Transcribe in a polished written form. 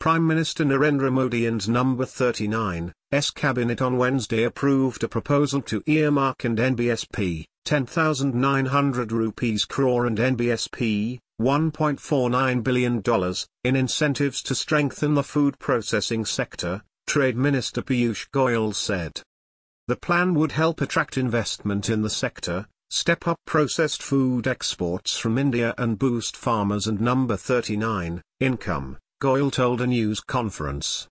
Prime Minister Narendra Modi and Number 39's cabinet on Wednesday approved a proposal to earmark and NBSP, 10,900 rupees crore and NBSP, $1.49 billion, in incentives to strengthen the food processing sector, Trade Minister Piyush Goyal said. The plan would help attract investment in the sector, step up processed food exports from India and boost farmers and Number 39 income, Goyal told a news conference.